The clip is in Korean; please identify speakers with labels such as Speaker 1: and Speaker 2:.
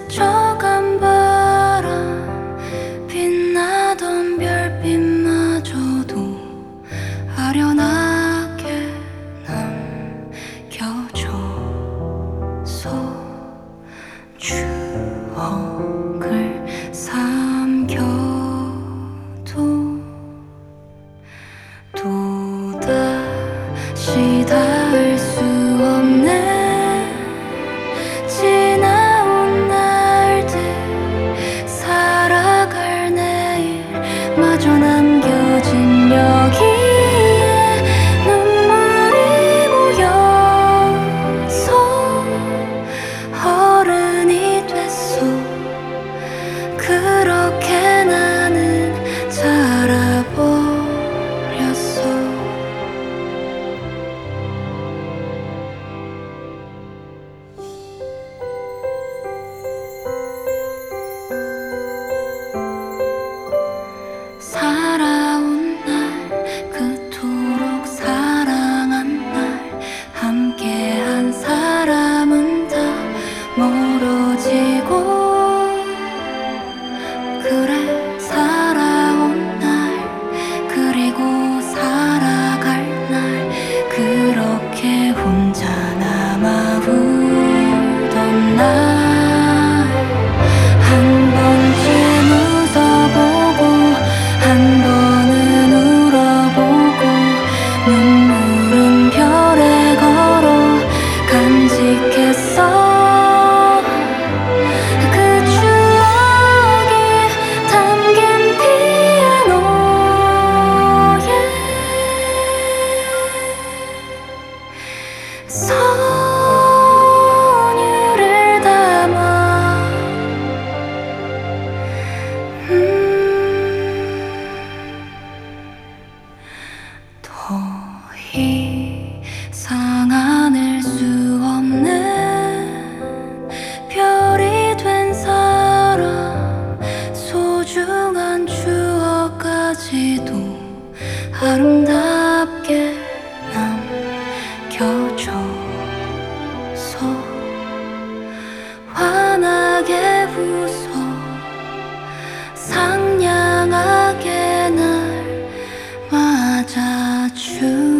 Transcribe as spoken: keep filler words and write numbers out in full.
Speaker 1: 스쳐간 바람 빛나던 별빛마저도 아련하게 남겨줘서 추억을 삼켜도 또다시 닿을 수 없는 지나온 날들, 살아갈 내일마저 남겨진 여기에 눈물이 모여서 어른이 됐어. 그렇게 나는 자라버렸어. 살아온 날, 그토록 사랑한 날, 함께한 사람은 다 멀어지고, 그래 살아온 날, 그리고 살아갈 날, 그렇게 혼자 남아 울던 날, 한 번쯤 웃어보고 한 번은 울어보고 눈물은 별에 걸어 간직했어. 그 추억이 담긴 피아노에 선율을 담아 음 더 이상 안을 수 없는 별이 된 사람, 소중한 추억까지도 아름답게 남겨줘서 환하게 웃어 상냥하게 날 맞아주